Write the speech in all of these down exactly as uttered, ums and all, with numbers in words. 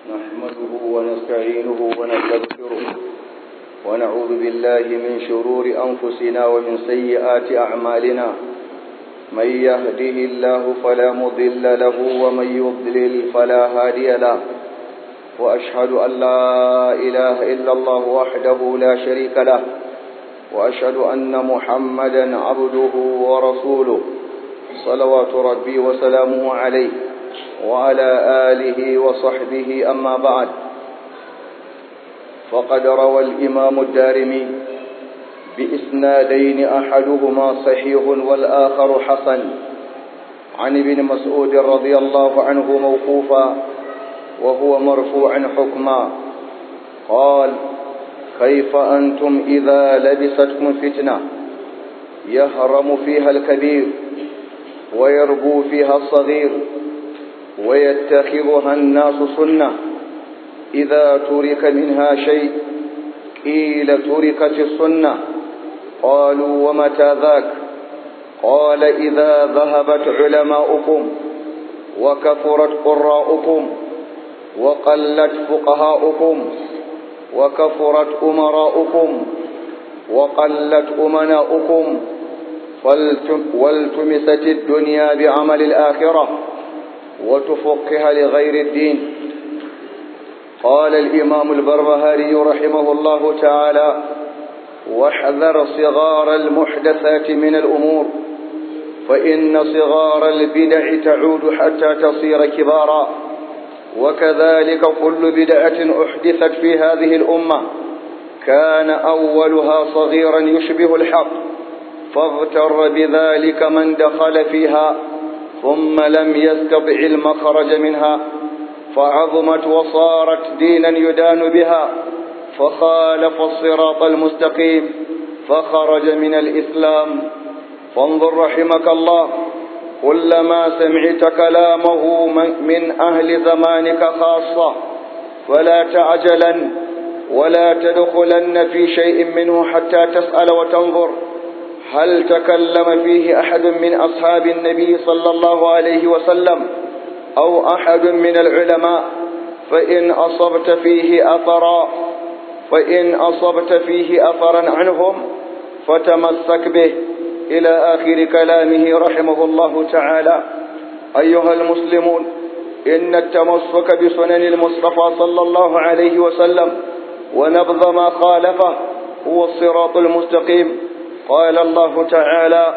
نحمده ونستعينه ونستغفره ونعوذ بالله من شرور أنفسنا ومن سيئات أعمالنا. من يهده الله فلا مضل له ومن يضلل فلا هادي له، وأشهد أن لا إله إلا الله وحده لا شريك له، وأشهد أن محمدا عبده ورسوله صلوات ربي وسلامه عليه وعلى آله وصحبه. أما بعد، فقد روى الإمام الدارمي بإسنادين أحدهما صحيح والآخر حسن عن ابن مسعود رضي الله عنه موقوفا وهو مرفوعا حكما قال: كيف أنتم إذا لبستكم فتنة يهرم فيها الكبير ويربو فيها الصغير ويتخذها الناس سنة، إذا ترك منها شيء قيل تركت السنة. قالوا: ومتى ذاك؟ قال: إذا ذهبت علماؤكم وكثرت قراؤكم وقلت فقهاؤكم وكثرت أمراؤكم وقلت أمناؤكم والتمست الدنيا بعمل الآخرة وتفقها لغير الدين. قال الإمام البربهاري رحمه الله تعالى: واحذر صغار المحدثات من الأمور، فإن صغار البدع تعود حتى تصير كبارا، وكذلك كل بدعة أحدثت في هذه الأمة كان أولها صغيرا يشبه الحق، فاغتر بذلك من دخل فيها ثم لم يستطع المخرج منها، فعظمت وصارت دينا يدان بها، فخالف الصراط المستقيم فخرج من الإسلام. فانظر رحمك الله، كلما سمعت كلامه من أهل زمانك خاصة فلا تعجلا ولا تدخلن في شيء منه حتى تسأل وتنظر هل تكلم فيه أحد من أصحاب النبي صلى الله عليه وسلم أو أحد من العلماء، فإن أصبت فيه أثرا فإن أصبت فيه أثرا عنهم فتمسك به، إلى آخر كلامه رحمه الله تعالى. أيها المسلمون، إن التمسك بسنن المصطفى صلى الله عليه وسلم ونبذ ما خالفه هو الصراط المستقيم. قال الله تعالى: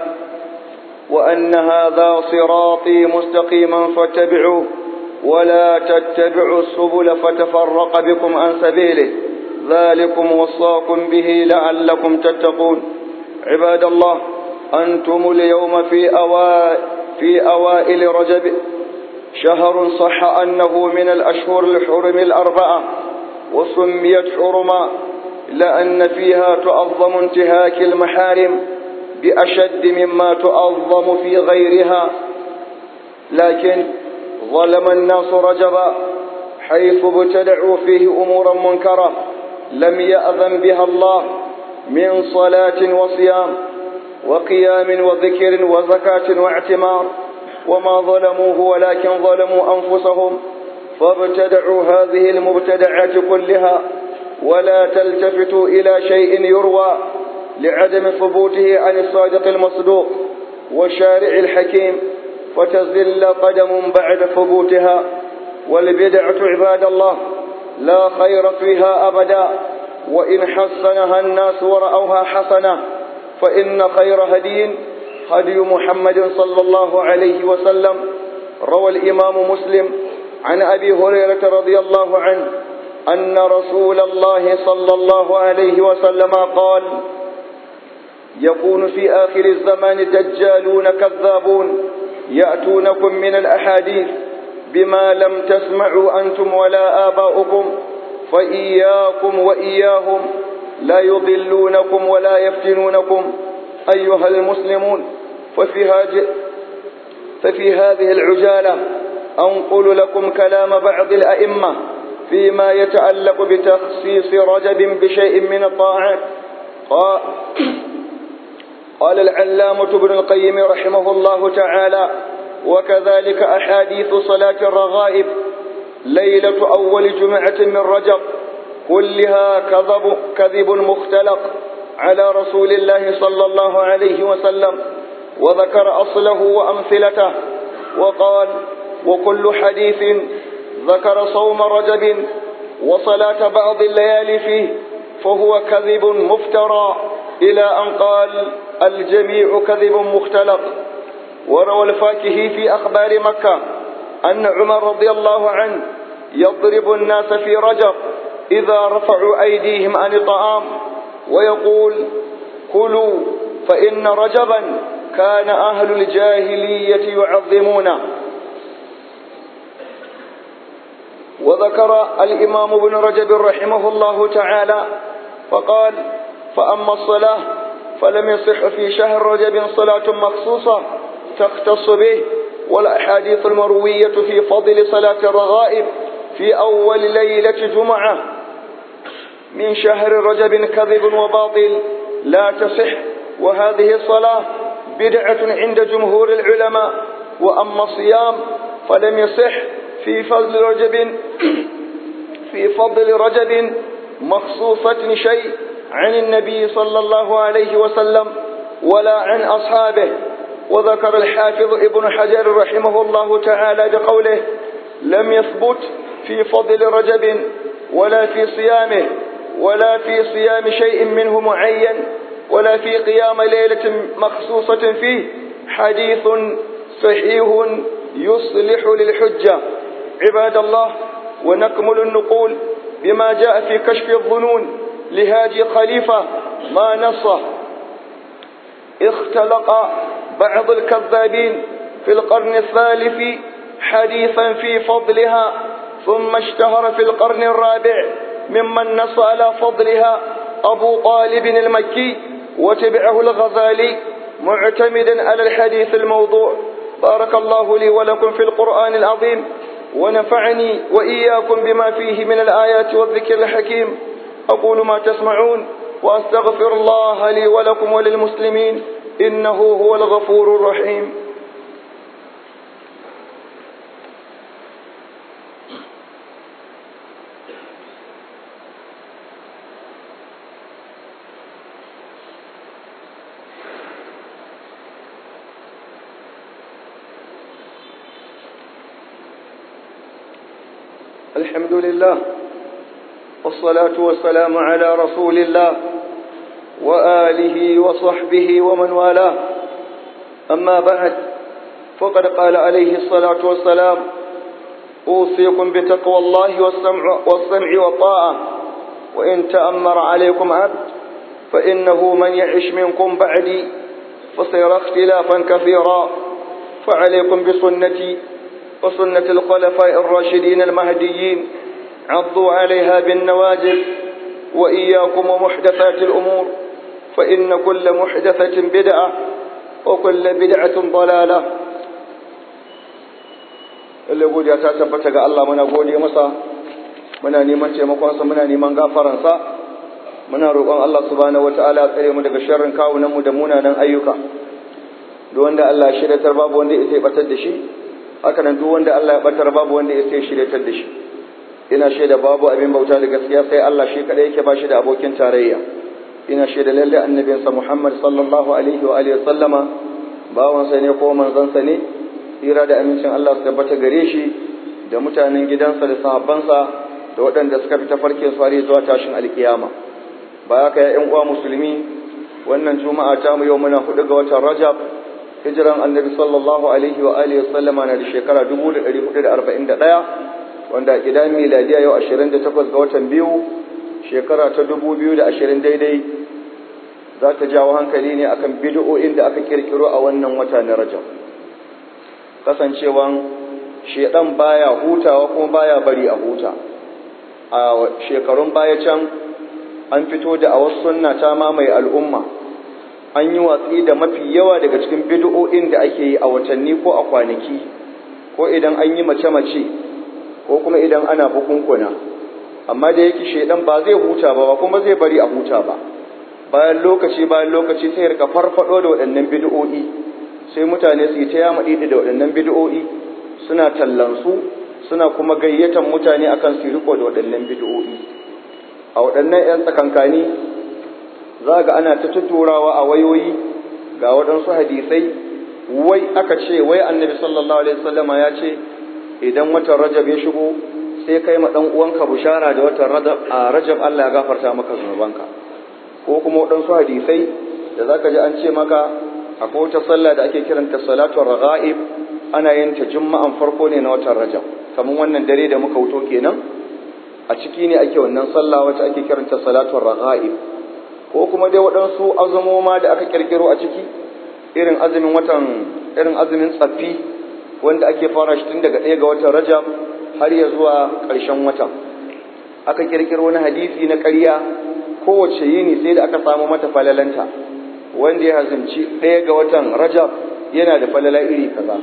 وأن هذا صراطي مستقيما فاتبعوه ولا تتبعوا السبل فتفرق بكم عن سبيله، ذلكم وصاكم به لعلكم تتقون. عباد الله، أنتم اليوم في أوائل, في أوائل رجب، شهر صح أنه من الأشهر الحرم الأربعة، وسميت حرما لأن فيها تعظم انتهاك المحارم بأشد مما تعظم في غيرها. لكن ظلم الناس رجبا حيث ابتدعوا فيه أمورا منكرة لم يأذن بها الله من صلاة وصيام وقيام وذكر وزكاة واعتمار، وما ظلموه ولكن ظلموا أنفسهم فابتدعوا هذه المبتدعات كلها، ولا تلتفتوا إلى شيء يروى لعدم ثبوته عن الصادق المصدوق والشارع الحكيم فتزل قدم بعد ثبوتها. والبدعة عباد الله لا خير فيها أبدا، وإن حسنها الناس ورأوها حسنة، فإن خير هدي هدي محمد صلى الله عليه وسلم. روى الإمام مسلم عن أبي هريرة رضي الله عنه أن رسول الله صلى الله عليه وسلم قال: يكون في آخر الزمان دجالون كذابون يأتونكم من الأحاديث بما لم تسمعوا أنتم ولا آباؤكم، فإياكم وإياهم لا يضلونكم ولا يفتنونكم. أيها المسلمون، ففي هذه ففي هذه العجالة أنقل لكم كلام بعض الأئمة فيما يتعلق بتخصيص رجب بشيء من الطاعات. قال العلامة ابن القيم رحمه الله تعالى: وكذلك أحاديث صلاة الرغائب ليلة أول جمعة من رجب كلها كذب, كذب مختلق على رسول الله صلى الله عليه وسلم، وذكر أصله وأمثلته، وقال: وكل حديث ذكر صوم رجب وصلاة بعض الليالي فيه فهو كذب مفترى، إلى أن قال: الجميع كذب مختلق. وروى الفاكهي في أخبار مكة أن عمر رضي الله عنه يضرب الناس في رجب إذا رفعوا أيديهم عن الطعام ويقول: كلوا فإن رجبا كان أهل الجاهلية يعظمونه. وذكر الإمام ابن رجب رحمه الله تعالى فقال: فأما الصلاة فلم يصح في شهر رجب صلاة مخصوصة تختص به، والأحاديث المروية في فضل صلاة الرغائب في أول ليلة جمعة من شهر رجب كذب وباطل لا تصح، وهذه الصلاة بدعة عند جمهور العلماء. وأما الصيام فلم يصح في فضل رجب في فضل رجب مخصوصة شيء عن النبي صلى الله عليه وسلم ولا عن أصحابه. وذكر الحافظ ابن حجر رحمه الله تعالى بقوله: لم يثبت في فضل رجب ولا في صيامه ولا في صيام شيء منه معين ولا في قيام ليلة مخصوصة فيه حديث صحيح يصلح للحجة. عباد الله، ونكمل النقول بما جاء في كشف الظنون لهادي خليفة ما نصه: اختلق بعض الكذابين في القرن الثالث حديثا في فضلها، ثم اشتهر في القرن الرابع ممن نص على فضلها أبو طالب المكي، وتبعه الغزالي معتمدا على الحديث الموضوع. بارك الله لي ولكم في القرآن العظيم، ونفعني وإياكم بما فيه من الآيات والذكر الحكيم. أقول ما تسمعون وأستغفر الله لي ولكم وللمسلمين، إنه هو الغفور الرحيم. الحمد لله والصلاة والسلام على رسول الله وآله وصحبه ومن والاه، أما بعد، فقد قال عليه الصلاة والسلام: أوصيكم بتقوى الله والسمع, والسمع والطاعة، وإن تأمر عليكم عبد فإنه من يعش منكم بعدي فسيرى اختلافا كثيرا، فعليكم بسنتي وسنة الخلفاء الراشدين المهديين، عضوا عليها بالنواجذ، وإياكم ومحدثات الأمور، فإن كل محدثة بدعة وكل بدعة ضلالة. اللي يقول يا تثبت الله منا gode masa, muna neman taimakonsa, muna neman gafaransa, muna roƙon Allah subhanahu wataala ya tsare mu daga sharrin kawunan mu da munanan ayyuka. Duk wanda Allah ya shiryatar babu wanda ya batar da shi, haka nan duk wanda Allah ya batar babu wanda ya shiryatar da shi. Ina shaida babu abin bauta da gaskiya sai Allah shi kadai yake bashi da abokin tarayya. Ina shaida lalle annabinsa Muhammad sallallahu alaihi wa alihi sallama bawansa ne ko manzansa ne, tsira da amincin Allah su tabbata gare shi da mutanen gidansa da sahabbansa da waɗanda suka fita farkin su har zuwa tashin alkiyama. Baya ka ya ƴan uwa musulmi, wannan juma'a ta mu yau muna hudu ga watan Rajab, hijiran annabi sallallahu alaihi wa alihi sallama na da shekara dubu da ɗari hudu da arba'in da ɗaya, wanda gidan miladiya yau ashirin da takwas ga watan biyu shekara ta dubu biyu da ashirin daidai, za ta jawo hankali ne akan bid'o'in da aka kirkiro a wannan wata na Rajab. Kasancewan shedan baya hutawa kuma baya bari a huta. A shekarun baya can an fito da a wasu sunna ta mamaye al'umma, an yi watsi da mafi yawa daga cikin bid'o'in da ake yi a watanni ko a kwanaki, ko idan an yi mace-mace ko kuma idan ana bukunkuna. Amma da yake shedan ba zai huta ba kuma zai bari a huta ba, bayan lokaci bayan lokaci sai rika farfado da waɗannan bid'o'i, sai mutane su yi ta yamaɗi da waɗannan bid'o'i, suna tallan su, suna kuma gayyatan mutane akan su riko da waɗannan bid'o'i. A waɗannan 'yan tsakankani za ga ana ta tuturawa a wayoyi ga waɗansu hadisai, wai aka ce wai annabi sallallahu alaihi wasallama ya ce idan watan rajab ya shigo sai kai ma ɗan uwanka bushara da watan rajab Allah ya gafarta maka zunubanka. Ko kuma waɗansu hadisai da zaka ji an ce maka akwai wata sallah da ake kiranta salatul raghaib, ana yin ta juma'an farko ne na watan rajab, kamar wannan dare da muka wuto kenan a ciki ne ake wannan sallah wacce ake kiranta salatul raghaib. Ko kuma dai waɗansu azumoma da aka kirkiro a ciki, irin azumin watan irin azumin tsaffi wanda ake fara shi tun daga ɗaya ga watan rajab har ya zuwa ƙarshen watan. Aka kirkiro wani hadisi na ƙarya, kowace yini sai da aka samu mata falalanta, wanda ya azumci ɗaya ga watan rajab yana da falala iri kaza,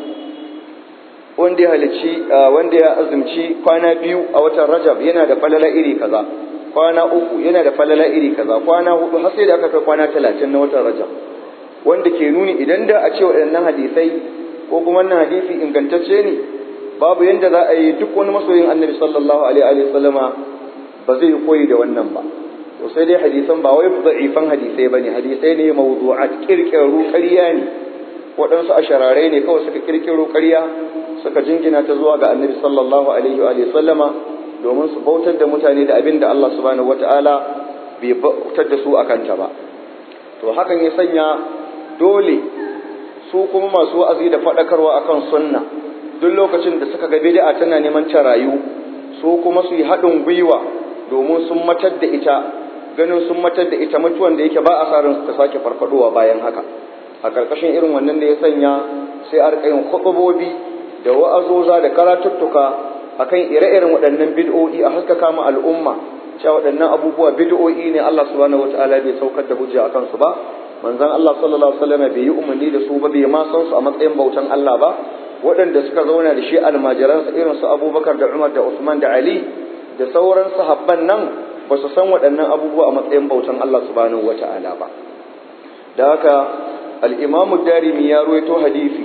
wanda ya halici wanda ya azumci kwana biyu a watan rajab yana da falala iri kaza, kwana uku yana da falala iri kaza, kwana hudu har sai da aka kai kwana talatin na watan rajab, wanda ke nuni idan da a ce waɗannan hadisai ko kuma wannan hadisi ingantacce ne, babu yanda za a yi duk wani masoyin annabi sallallahu alaihi wa sallama ba zai koyi da wannan ba. To sai dai hadisan ba wai da'ifan hadisai bane, hadisai ne mawdu'at, kirkiru ƙarya ne, waɗansu asharare ne kawai suka kirkiro ƙarya suka jingina ta zuwa ga annabi sallallahu alaihi wa sallama domin su bautar da mutane da abin da Allah subhanahu wataala bai bautar da su akan ta ba. To hakan ya sanya dole su kuma masu wa'azi da faɗakarwa akan sunna duk lokacin da suka ga bid'a tana neman ta rayu, su kuma su yi haɗin gwiwa domin sun matar da ita, ganin sun matar da ita mutuwan da yake ba a sa ran ta sake farfadowa bayan haka. A ƙarƙashin irin wannan da ya sanya sai a rika yin khutubobi da wa'azoza da karatuttuka akan ire-iren waɗannan bid'o'i, a haskaka mu al'umma cewa waɗannan abubuwa bid'o'i ne, Allah subhanahu wataala bai saukar da hujja akan su ba, manzon Allah sallallahu alaihi wasallam bai yi umarni da su ba, bai ma san su a matsayin bautan Allah ba. Waɗanda suka zauna da shi almajiransa irin su Abubakar da Umar da Usman da Ali da sauran sahabban nan ba su san waɗannan abubuwa a matsayin bautan Allah subhanahu wataala ba. Da haka al-Imam ad-Darimi ya ruwaito hadisi,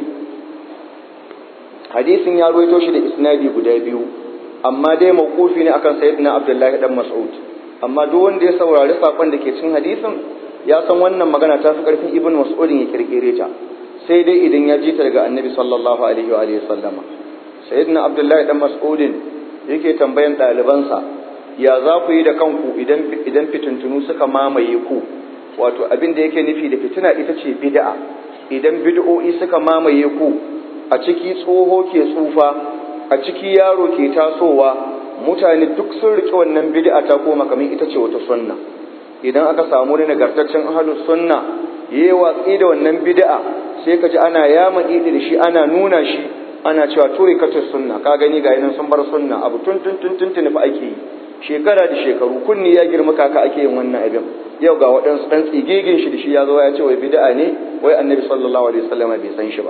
hadisin ya ruwaito shi da isnadi guda biyu, amma dai mawqufi ne akan sayyidina Abdullahi dan Mas'ud. Amma duk wanda ya saurari sakon da ke cikin hadisin ya san wannan magana ta fi karfin Ibn Mas'ud ya kirkire ta, sai dai idan ya ji ta daga Annabi sallallahu alaihi wa alihi sallama. Sayyidina Abdullahi dan Mas'ud yake tambayan ɗalibansa, ya za ku yi da kanku idan idan fitintunu suka mamaye ku? Wato abin da yake nufi da fitina ita ce bid'a. Idan bid'o'i suka mamaye ku, a ciki tsoho ke tsufa, a ciki yaro ke tasowa, mutane duk sun rike wannan bid'a ta koma kamar ita ce wata sunna. Idan aka samu ne nagartaccen ahlus sunna yayi watsi da wannan bid'a, sai ka ji ana yama idi da shi, ana nuna shi, ana cewa turikatus sunna, ka gani ga yanan sun bar sunna, abu tun tun tun tun fa ake yi, shekara da shekaru, kunni ya girma kaka ake yin wannan abin. Yau ga waɗansu ɗan tsigigin shi da shi ya zo ya ce wai bid'a ne, wai annabi sallallahu alaihi wasallam bai san shi ba.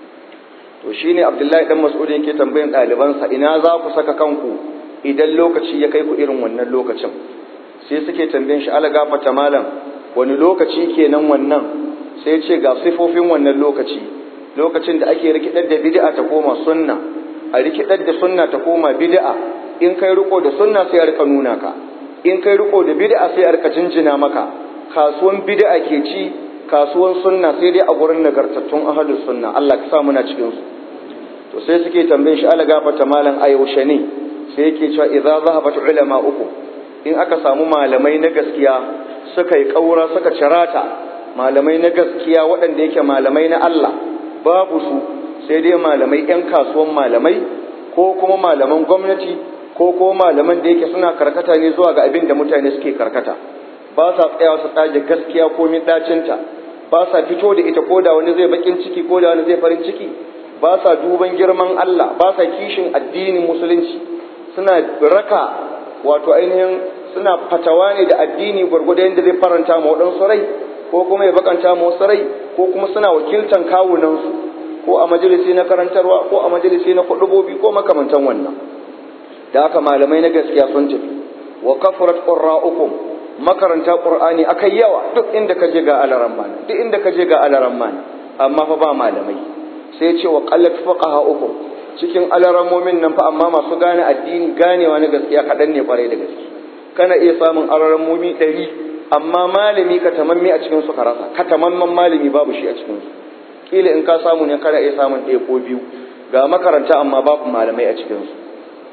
To shine Abdullahi dan Mas'ud yake tambayan ɗalibansa, ina za ku saka kanku idan lokaci ya kai ku irin wannan lokacin? Sai suke tambayan shi, ala gafata malam, wani lokaci kenan wannan? Sai ce ga sifofin wannan lokaci, lokacin da ake rikidar da bid'a ta koma sunna, a rikidar da sunna ta koma bid'a. In kai riko da sunna sai a rika nuna ka, in kai riko da bid'a sai a rika jinjina maka. Kasuwan bid'a ke ci, kasuwan sunna sai dai a gurin nagartattun ahlus sunna. Allah ka sa muna cikin su. To sai suke tambayin shi, ala gafata malam, a yaushe ne? Sai yake cewa idza zahabat ulama uku, in aka samu malamai na gaskiya suka yi kaura suka cirata, malamai na gaskiya waɗanda yake malamai na Allah babu su, sai dai malamai yan kasuwan malamai ko kuma malaman gwamnati ko ko malaman da yake suna karkata ne zuwa ga abin da mutane suke karkata, ba sa tsayawa su tsaje gaskiya ko min dacinta, ba sa fito da ita ko da wani zai bakin ciki ko da wani zai farin ciki, ba sa duban girman Allah, ba sa kishin addinin musulunci, suna raka wato ainihin suna fatawa ne da addini gwargwado yadda zai faranta ma waɗansu rai ko kuma ya bakanta ma wasu rai, ko kuma suna wakiltan kawunansu ko a majalisi na karantarwa ko a majalisi na kudubobi ko makamantan wannan. Da haka malamai na gaskiya sun tafi. Wa kafarat qurra'ukum, makaranta qur'ani akai yawa, duk inda ka je ga alaran mana, duk inda ka je ga alaran mana, amma fa ba malamai. Sai ce wa qallat fuqaha'ukum, cikin alarammomin nan fa amma masu gane addini ganewa na gaskiya kaɗan ne kwarai da gaske. Kana iya samun alarammomi ɗari amma malami ka tamamme a cikin su ka rasa, ka tamamman malami babu shi a cikin su. Kila in ka samu ne kana iya samun ɗaya ko biyu, ga makaranta amma babu malamai a cikin su.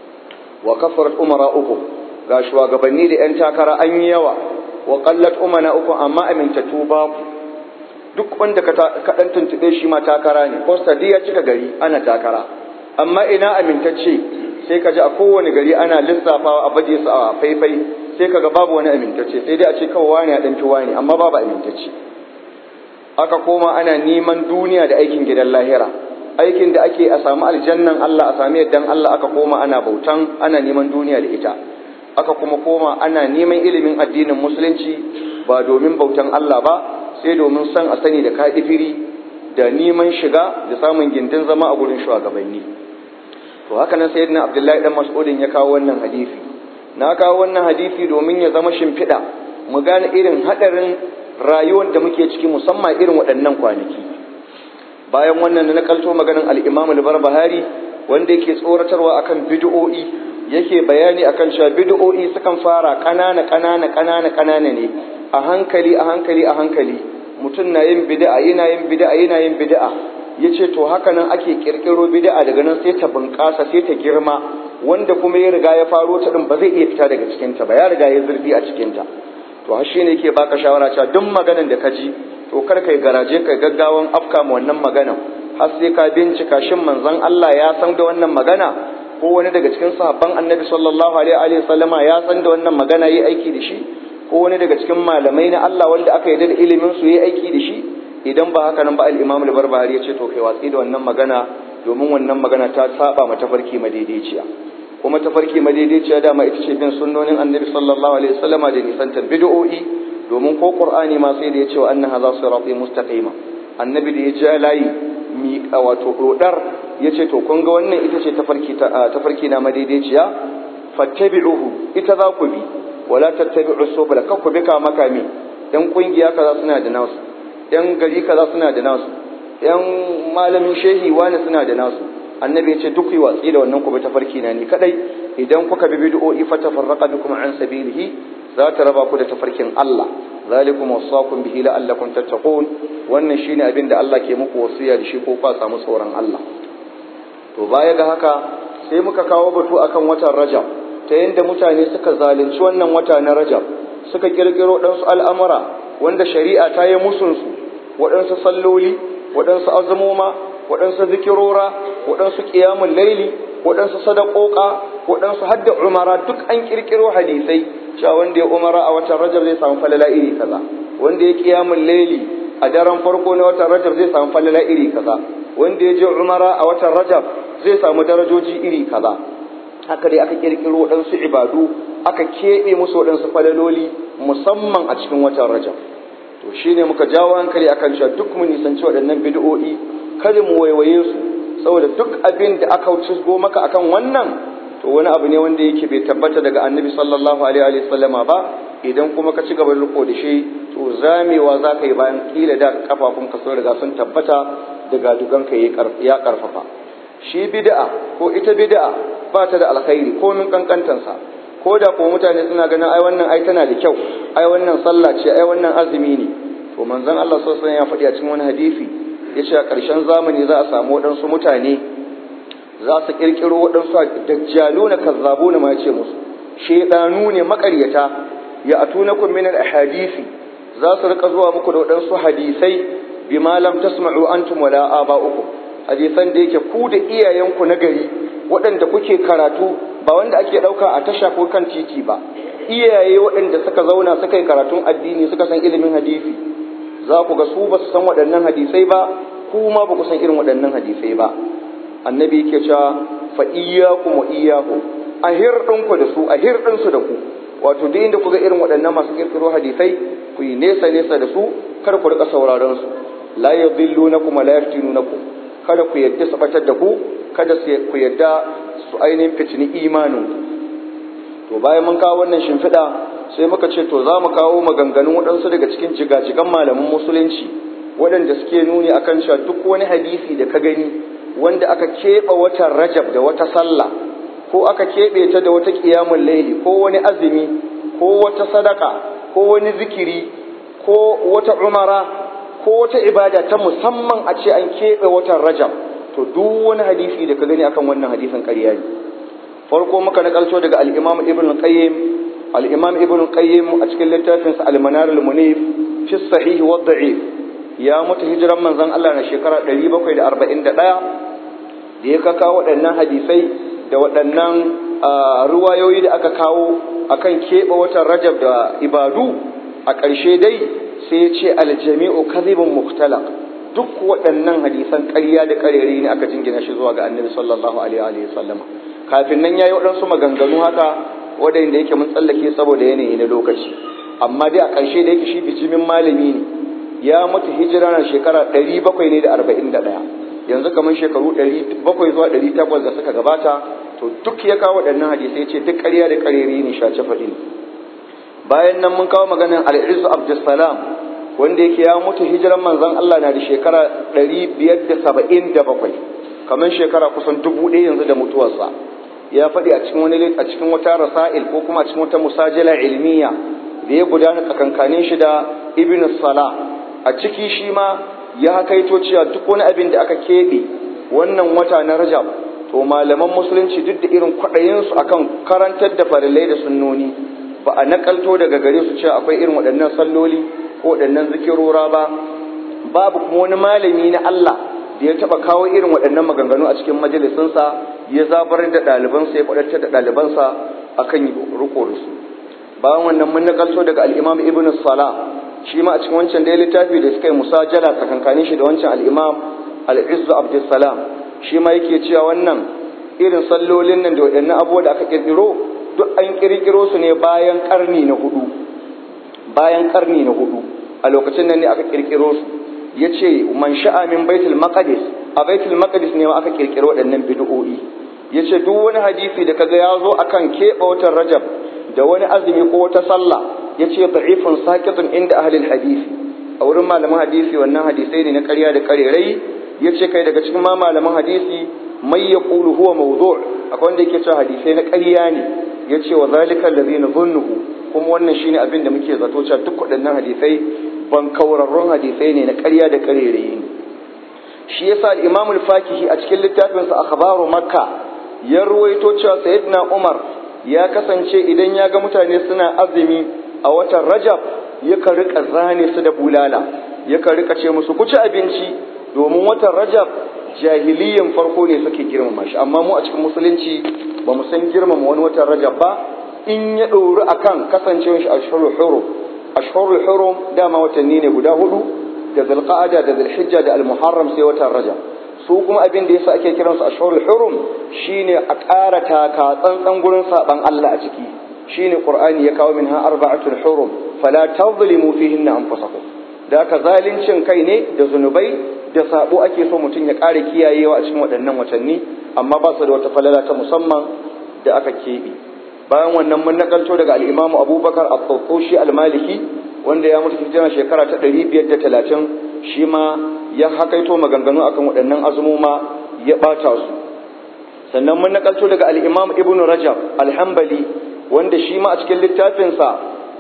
Wa kafarat umara uku, ga shugabanni da yan takara an yi yawa, wa qallat umana uku amma amintattu babu. Duk wanda ka dan tuntube shi ma takara ne, ko sadiya cika gari ana takara. Amma ina amintacce sai ka ji a kowane gari ana lissafawa a baje su a faifai, sai kaga babu wani amintacce, sai dai a ce kawai wani a danci wani amma babu amintacce. Aka koma ana neman duniya da aikin gidan lahira, aikin da ake a samu aljannan Allah, a sami yaddan Allah, aka koma ana bautan, ana neman duniya da ita. Aka kuma koma ana neman ilimin addinin musulunci ba domin bautan Allah ba, sai domin san a sani da kaɗifiri da neman shiga da samun gindin zama a gurin shugabanni. To haka nan sayyidina Abdullahi dan Mas'udin ya kawo wannan hadisi. Na kawo wannan hadisi domin ya zama shimfiɗa mu gane irin haɗarin rayuwar da muke ciki, musamman irin waɗannan kwanaki. Bayan wannan na kalto maganin al-Imam al-Barbahari wanda yake tsoratarwa akan bid'o'i, yake bayani akan cewa bid'o'i sukan fara ƙanana ƙanana ƙanana ƙanana ne, a hankali a hankali a hankali mutum na yin bid'a yana yin bid'a yana yin bid'a. Yace to haka nan ake kirkiro bid'a daga nan sai ta bunƙasa sai ta girma, wanda kuma ya riga ya faro ta din ba zai iya fita daga cikin ta ba, ya riga ya zurfi a cikin ta. To har shine yake baka shawara cewa duk maganar da ka ji to kar kai garaje kai gaggawan afka ma wannan magana, har sai ka bincika shin manzon Allah ya san da wannan magana, ko wani daga cikin sahabban Annabi sallallahu alaihi wa sallama ya san da wannan magana yi aiki da shi, ko wani daga cikin malamai na Allah wanda aka yarda da ilimin su yi aiki da shi. Idan ba haka nan ba al-Imam al-Barbahari ya ce to kai watsi da wannan magana, domin wannan magana ta saba ma tafarki madaidaiciya. Kuma tafarki madaidaiciya dama ita ce bin sunnonin Annabi sallallahu alaihi wasallam da nisantar bid'o'i, domin ko Qur'ani ma sai da ya ce wa anna hadha sirati mustaqima. Annabi da ya ja layi mi wato rodar ya ce to kun ga wannan ita ce tafarki tafarki na madaidaiciya, fattabi'uhu, ita za ku bi, wala tattabi'us subula, kakku bi ka makami. Dan kungiya kaza suna da nasu, yan gari kaza suna da nasu, yan malamin shehi wani suna da nasu. Annabi ya ce duk yi watsi da wannan ku bi tafarki na ni kadai, idan kuka bi bid'o'i fa tafarraqa bikum an sabilihi, za ta raba ku da tafarkin Allah. Zalikum wasaqum bihi la'allakum tattaqun, wannan shine abin da Allah ke muku wasiya da shi ko ku samu tsoron Allah. To baya ga haka sai muka kawo batu akan watan Rajab, ta yanda mutane suka zalunci wannan wata na Rajab, suka kirkiro ɗansu al'amura wanda shari'a ta yi musunsu, waɗansu salloli, waɗansu azumoma, waɗansu zikirora, waɗansu ƙiyamun laili, waɗansu sadaƙoƙa, waɗansu hadda umara, duk an ƙirƙiro hadisai cewa wanda ya umara a watan Rajab zai samu falala iri kaza, wanda ya ƙiyamun laili a daren farko na watan Rajab zai samu falala iri kaza, wanda ya je umara a watan Rajab zai samu darajoji iri kaza. Haka dai aka ƙirƙiro waɗansu ibadu, aka keɓe musu waɗansu falaloli musamman a cikin watan Rajab. To shine muka jawo hankali akan cewa duk mun nisanci waɗannan bid'o'i, kada mu waiwaye su, saboda duk abin da aka cizgo maka akan wannan to wani abu ne wanda yake bai tabbata daga Annabi sallallahu alaihi wa sallama ba. Idan kuma ka ci gaba da riko da shi to zamewa za ka yi bayan kila da kafafun ka sun riga sun tabbata daga dugan ka ya karfafa. Shi bid'a ko ita bid'a ba ta da alkhairi ko min kankantansa, ko da ko mutane suna ganin ai wannan ai tana da kyau, ai wannan sallah ce, ai wannan azumi ne. To manzon Allah sallallahu alaihi wasallam ya faɗi a cikin wani hadisi, yace a ƙarshen zamani za a samu waɗansu mutane za su kirkiro waɗansu dajjaluna kazzabuna ma yace musu, shedanu ne makaryata, ya atunakum min al-ahadisi, za su rika zuwa muku da waɗansu hadisai bima lam tasma'u antum wala aba'ukum, hadisan da yake ku da iyayenku na gari waɗanda kuke karatu, ba wanda ake ɗauka a tasha ko kan titi ba, iyaye waɗanda suka zauna suka yi karatun addini suka san ilimin hadisi, za ku ga su ba su san waɗannan hadisai ba, kuma ba ku san irin waɗannan hadisai ba. Annabi yake cewa fa iyyakum wa iyyahum, a hirɗinku da su, a hirɗinsu da ku, wato duk inda ku ga irin waɗannan masu kirkiro hadisai ku yi nesa nesa da su, kar ku rika sauraron su. La yadhillunakum wa la yaftinunakum, kada ku yadda su batar da ku, kada ku yadda su ainihin fitini imanin. To bayan mun kawo wannan shimfiɗa sai muka ce to za mu kawo maganganun waɗansu daga cikin jigajigan malaman musulunci waɗanda suke nuni akan cewa duk wani hadisi da ka gani wanda aka keɓe watan Rajab da wata sallah ko aka keɓe ta da wata ƙiyamun laili ko wani azumi ko wata sadaka ko wani zikiri ko wata umara ko wata ibada ta musamman a ce an keɓe watan Rajab, to duk wani hadisi da ka gani akan wannan hadisin ƙarya ne. Farko muka nakalto daga al-Imam Ibn Qayyim, al-Imam Ibn Qayyim a cikin littafinsa Al-Manar al-Munif fi Sahih wa Da'if, ya mutu hijiran manzon Allah na shekara ɗari bakwai da arba'in da ɗaya, da ya kawo waɗannan hadisai da waɗannan ruwayoyi da aka kawo akan keɓe watan Rajab da ibadu. A ƙarshe dai sai ya ce aljami'u kadhibun mukhtalaq, duk waɗannan hadisan ƙarya da ƙarere ne aka jingina shi zuwa ga Annabi sallallahu alaihi wa sallama. Kafin nan yayi waɗansu maganganu haka waɗanda yake mun tsallake saboda yanayi na lokaci, amma dai a ƙarshe da yake shi bijimin malami ne, ya mutu hijira na shekara ɗari bakwai ne da arba'in da ɗaya, yanzu kamar shekaru ɗari bakwai zuwa ɗari takwas da suka gabata. To duk ya kawo waɗannan hadisai ce duk ƙarya da ƙarere ne, shace faɗi. Bayan nan mun kawo maganar al-Izz Abdussalam wanda yake ya mutu hijiran manzon Allah na da shekara ɗari biyar da saba'in da bakwai, kamar shekara kusan dubu ɗaya yanzu da mutuwarsa. Ya faɗi a cikin wani a cikin wata rasail ko kuma a cikin wata musajala ilmiya da ya gudana tsakankanin shi da Ibn Salah. A ciki shi ma ya kaito cewa duk wani abin da aka keɓe wannan wata na Rajab, to malaman musulunci duk da irin kwaɗayinsu akan karantar da farillai da sunnoni, ba a nakalto daga gare su cewa akwai irin waɗannan salloli ko waɗannan zikirora ba. Babu kuma wani malami na Allah da ya taɓa kawo irin waɗannan maganganu a cikin majalisinsa ya zabar da ɗalibansa ya faɗatar da ɗalibansa akan riko da su. Bayan wannan mun nakalto daga al-Imam Ibn Salah, shi ma a cikin wancan da ya littafi da suka yi musajala tsakankanin shi da wancan al-Imam al-Izz Abdussalam, shi ma yake cewa wannan irin sallolin nan da waɗannan abubuwa da aka kirkiro duk an kirkiro su ne bayan karni na hudu bayan karni na hudu a lokacin nan ne aka kirkiro su. Yace man sha'a min Baitul Maqdis, a Baitul Maqdis ne aka kirkiro waɗannan bid'o'i. Yace duk wani hadisi da kaga ya zo akan keɓe watan Rajab da wani azumi ko wata sallah, yace da'ifun saqitun inda ahli hadisi, a wurin malaman hadisi wannan hadisai ne na ƙarya da ƙarerai. Yace kai daga cikin ma malaman hadisi mai yaqulu huwa mawdu', akwai wanda yake cewa hadisai na ƙarya ne. Yace wa zalika allazi nadhunnuhu, kuma wannan shine abin da muke zato cewa duk waɗannan hadisai ban kaurarrun hadisai ne na ƙarya da ƙarerai ne. Shi yasa al-Imam al-Fakihi a cikin littafinsa Akhbaru Makka ya ruwaito cewa Sayyidina Umar ya kasance idan ya ga mutane suna azumi a watan Rajab yakan rika zane su da bulala, yakan rika ce musu ku ci abinci, domin watan Rajab jahiliyan farko ne suke girmama shi, amma mu a cikin musulunci ba mu san girmama wani watan Rajab ba in ya ɗori akan kasancewar shi ashhurul hurum. Ashhurul hurum dama watanni ne guda hudu, da Zulqa'ada da Zulhijja da Al-Muharram sai watan Rajab. Su kuma abin da yasa ake kiransu ashhurul hurum shine a ƙara taka tsantsan gurin saban Allah a ciki. Shine Qur'ani ya kawo minha arba'atul hurum fala tadhlimu fihinna anfusakum. Da ka zalincin kai ne da zunubai da sabo ake so mutum ya ƙara kiyayewa a cikin waɗannan watanni, amma ba su da wata falala ta musamman da aka keɓe. Bayan wannan mun nakalto daga al-Imam Abubakar At-Tawqushi Al-Maliki wanda ya mutu hijira shekara ta ɗari biyar da talatin, shi ma ya hakaito maganganu akan waɗannan azumuma ya ɓata su. Sannan mun nakalto daga al-Imam Ibn Rajab Al-Hanbali wanda shi ma a cikin littafinsa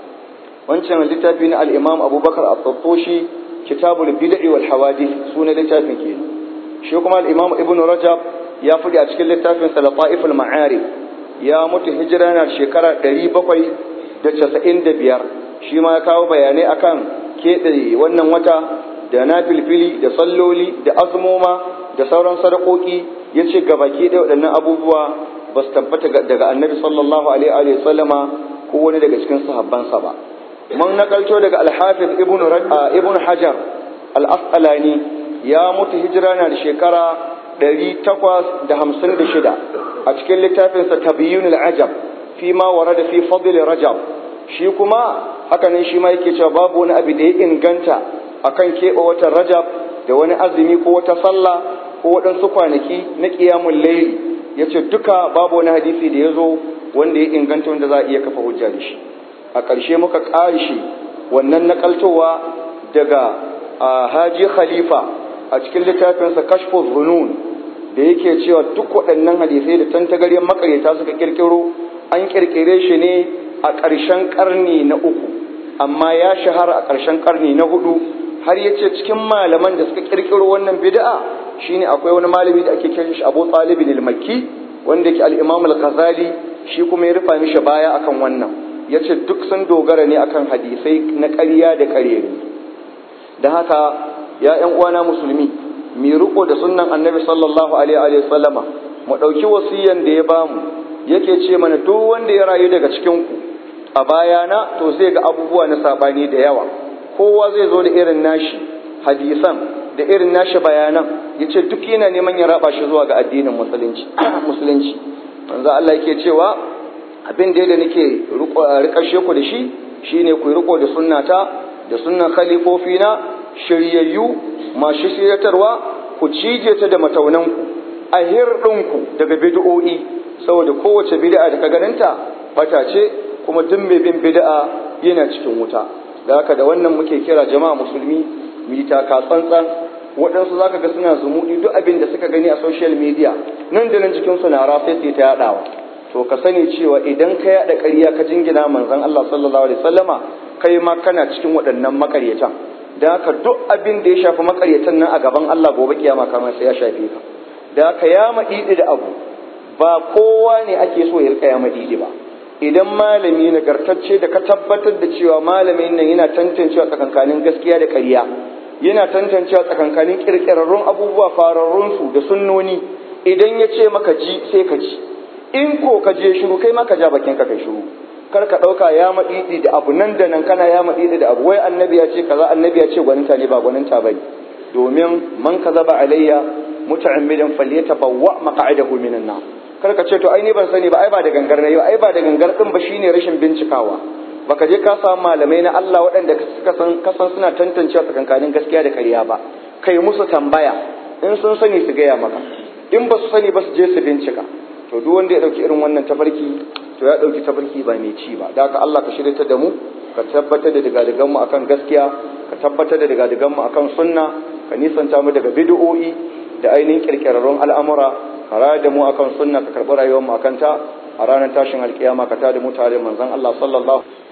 wancan littafi na al-Imam Abubakar At-Tawqushi Kitabul Bid'i wal Hawadith sunan littafin kenan. Shi kuma al-Imam Ibn Rajab ya fadi a cikin littafinsa Lataiful Ma'arif, ya mutu hijira na shekara ɗari bakwai da casa'in da biyar. Shi ma ya kawo bayanai akan keɗe wannan wata da na filfili da salloli da azumoma da sauran sadakoki. Ya ce gabaki ɗaya waɗannan abubuwa ba su tabbata daga annabi sallallahu alaihi wa sallama ko wani daga cikin sahabbansa ba. Mun nakalto daga al-Hafiz ibn ibn Hajar al-Asqalani ya mutu hijira na da shekara ɗari takwas da hamsin da shida a cikin littafinsa Tabyinul Ajab fi ma warada fi fadl Rajab. Shi kuma haka ne shi ma yake cewa babu wani abu da ya inganta akan keɓe watan Rajab da wani azumi ko wata sallah ko waɗansu kwanaki na qiyamul layl. Yace duka babu wani hadisi da ya zo wanda ya inganta wanda za a iya kafa hujja da shi. A ƙarshe muka ƙarshe wannan nakaltowa daga Haji Khalifa a cikin littafinsa Kashfu Zunun da yake cewa duk waɗannan hadisai da tantagaryen makaryata suka kirkiro an kirkire shi ne a ƙarshen ƙarni na uku, amma ya shahara a ƙarshen ƙarni na hudu. Har yace cikin malaman da suka kirkiro wannan bid'a shine akwai wani malami da ake kiran shi Abu Talib al-Makki, wanda yake al-Imam al-Ghazali shi kuma ya rufa mishi baya akan wannan. Yace duk sun dogara ne akan hadisai na ƙarya da ƙarere. Da haka ya ƴan uwana musulmi, mi riko da sunnan Annabi sallallahu alaihi wa sallama, mu dauki wasiyan da ya bamu. Yake ce mana duk wanda ya rayu daga cikin ku a bayana to zai ga abubuwa na sabani da yawa. Kowa zai zo da irin nashi hadisan da irin nashi bayanan, yace duk yana neman ya raba shi zuwa ga addinin musulunci musulunci manzo Allah yake cewa abin da nake rikashe ku da shi shine ku riko da sunnata da sunnan khalifofina shiryayyu masu shiryatarwa, ku cije ta da mataunanku a hirdinku daga bid'o'i, saboda kowace bid'a da ka ganinta bata ce, kuma duk mai bin bid'a yana cikin wuta. Da haka da wannan muke kira jama'a musulmi mu yi taka tsantsan. Waɗansu za ka ga suna zumuɗi duk abin da suka gani a social media nan da nan jikinsu na rafa sai ta yaɗawa. To ka sani cewa idan ka yaɗa ƙarya ka jingina manzon Allah sallallahu alaihi wasallama, kai ma kana cikin waɗannan makaryatan. Da haka duk abin da ya shafi makaryatan nan a gaban Allah gobe kiyama kamar sai ya shafe ka. Da haka ya maɗiɗi da abu ba kowa ne ake so ya rika ya maɗiɗi ba. Idan malami nagartacce da ka tabbatar da cewa malamin nan yana tantancewa tsakankanin gaskiya da ƙarya, yana tantancewa tsakankanin ƙirƙirarrun abubuwa fararrunsu da sunnoni, idan ya ce maka ji sai ka ji, in ko ka je shiru kai ma ka ja bakin ka kai shiru. Kar ka ɗauka ya maɗiɗi da abu nan da nan kana ya maɗiɗi da abu, wai annabi ya ce kaza, annabi ya ce gwaninta ne, ba gwaninta bane. Domin man kazaba alayya muta'ammidan falyatabawwa maq'adahu minan nar. Kar ka ce to ai ni ban sani ba, ai ba da gangar na yau, ai ba da gangar din ba, shine rashin bincikawa. Baka je ka samu malamai na Allah waɗanda suka san kasan suna tantancewa tsakankanin gaskiya da ƙarya ba, kai musu tambaya, in sun sani su gaya maka, in ba su sani ba su je su bincika. To duk wanda ya dauki irin wannan tafarki to ya dauki tafarki ba mai ci ba. Da haka Allah ka shirya da mu, ka tabbatar da digadigan mu akan gaskiya, ka tabbatar da digadigan mu akan sunna, ka nisanta mu daga bid'o'i da ainihin kirkirarrun al'amura, ka rayar da mu akan sunna, ka karɓi rayuwar mu akan ta a ranar tashin alkiyama, ka tada mu tare manzon Allah sallallahu